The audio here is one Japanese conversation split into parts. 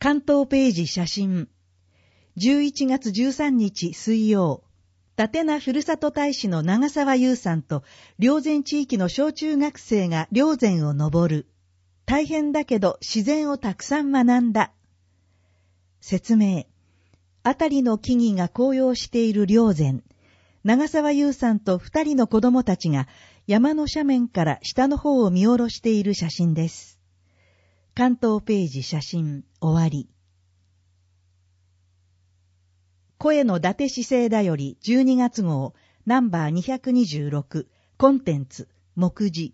関東ページ写真。11月13日水曜。立名ふるさと大使の長澤優さんと、霊山地域の小中学生が霊山を登る。大変だけど自然をたくさん学んだ。説明。あたりの木々が紅葉している霊山。長澤優さんと2人の子供たちが山の斜面から下の方を見下ろしている写真です。関東ページ写真終わり。声の伊達市政だより12月号ナンバー226コンテンツ目次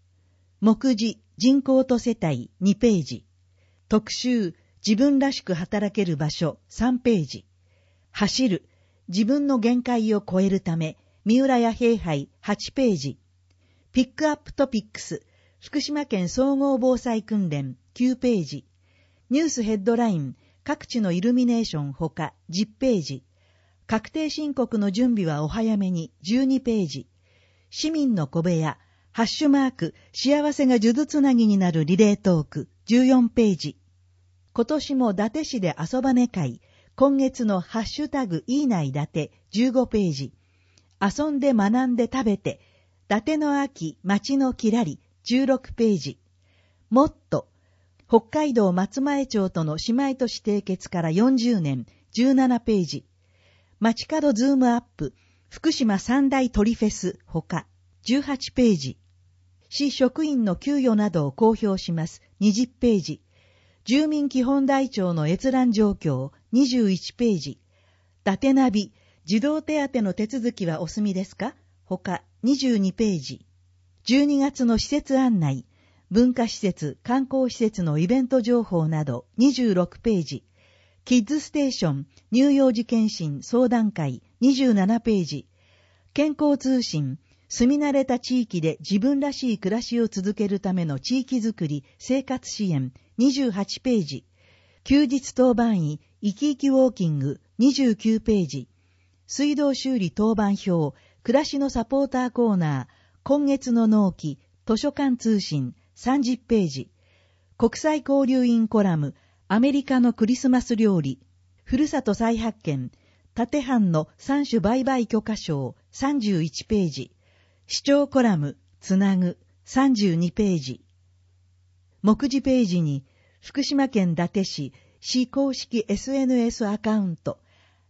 人口と世帯2ページ特集自分らしく働ける場所3ページ走る自分の限界を超えるため三浦屋平杯8ページピックアップトピックス福島県総合防災訓練9ページニュースヘッドライン各地のイルミネーションほか10ページ確定申告の準備はお早めに12ページ市民の小部屋ハッシュマーク幸せが数珠つなぎになるリレートーク14ページ今年も伊達市で遊ばね会今月のハッシュタグいいない伊達15ページ遊んで学んで食べて伊達の秋町のきらり16ページもっと北海道松前町との姉妹都市締結から40年17ページ街角ズームアップ福島三大鳥フェスほか18ページ市職員の給与などを公表します20ページ住民基本台帳の閲覧状況21ページ伊達ナビ児童手当の手続きはお済みですかほか22ページ12月の施設案内文化施設観光施設のイベント情報など26ページキッズステーション乳幼児検診相談会27ページ健康通信住み慣れた地域で自分らしい暮らしを続けるための地域づくり生活支援28ページ休日当番医生き生きウォーキング29ページ水道修理当番表暮らしのサポーターコーナー今月の納期図書館通信30ページ国際交流員コラムアメリカのクリスマス料理ふるさと再発見立藩の3種売買許可証31ページ市長コラムつなぐ32ページ目次ページに福島県伊達市市公式 SNS アカウント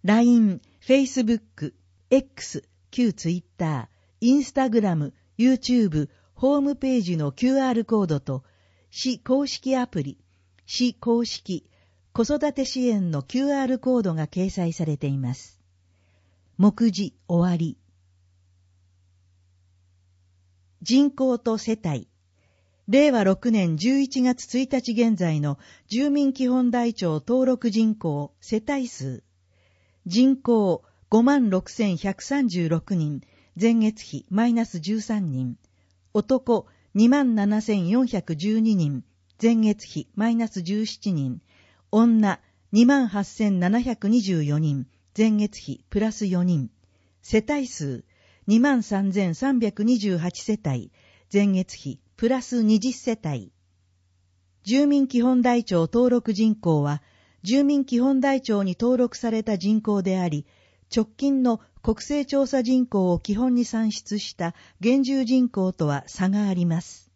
LINE、Facebook、X、旧 Twitter、Instagram、YouTube、ホームページの QR コードと市公式アプリ市公式子育て支援の QR コードが掲載されています。目次終わり。人口と世帯。令和6年11月1日現在の住民基本台帳登録人口世帯数。人口 56,136 人、前月比マイナス13人。男 27,412 人。前月比マイナス17人。女 28,724 人。前月比プラス4人。世帯数 23,328 世帯。前月比プラス20世帯。住民基本台帳登録人口は、住民基本台帳に登録された人口であり、直近の国勢調査人口を基本に算出した現住人口とは差があります。